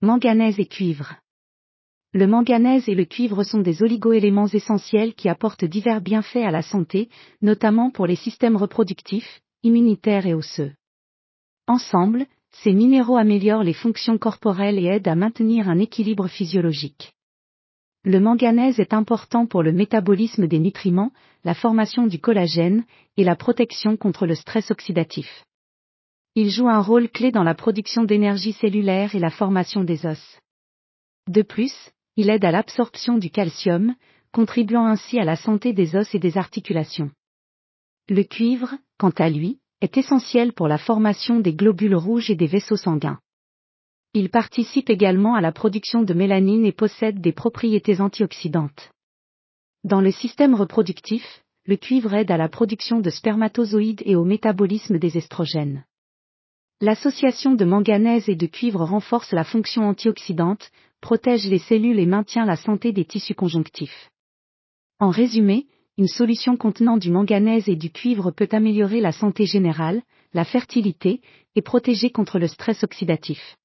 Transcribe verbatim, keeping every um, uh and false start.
Manganèse et cuivre. Le manganèse et le cuivre sont des oligoéléments essentiels qui apportent divers bienfaits à la santé, notamment pour les systèmes reproductifs, immunitaires et osseux. Ensemble, ces minéraux améliorent les fonctions corporelles et aident à maintenir un équilibre physiologique. Le manganèse est important pour le métabolisme des nutriments, la formation du collagène, et la protection contre le stress oxydatif. Il joue un rôle clé dans la production d'énergie cellulaire et la formation des os. De plus, il aide à l'absorption du calcium, contribuant ainsi à la santé des os et des articulations. Le cuivre, quant à lui, est essentiel pour la formation des globules rouges et des vaisseaux sanguins. Il participe également à la production de mélanine et possède des propriétés antioxydantes. Dans le système reproductif, le cuivre aide à la production de spermatozoïdes et au métabolisme des estrogènes. L'association de manganèse et de cuivre renforce la fonction antioxydante, protège les cellules et maintient la santé des tissus conjonctifs. En résumé, une solution contenant du manganèse et du cuivre peut améliorer la santé générale, la fertilité, et protéger contre le stress oxydatif.